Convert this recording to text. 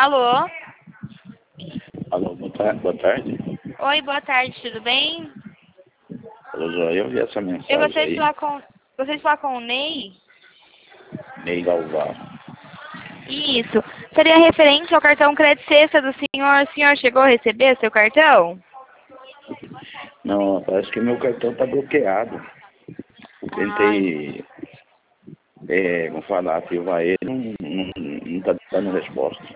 Alô? Alô, boa tarde. Oi, boa tarde, tudo bem? Alô, Joia, eu vi essa Eu mensagem gostaria de aí. falar com o Ney. Ney Galvão. Isso. Seria referente ao cartão crédito sexta do senhor. O senhor chegou a receber seu cartão? Não, parece que meu cartão tá bloqueado. Tentei, vamos falar, ativar ele, não tá dando resposta.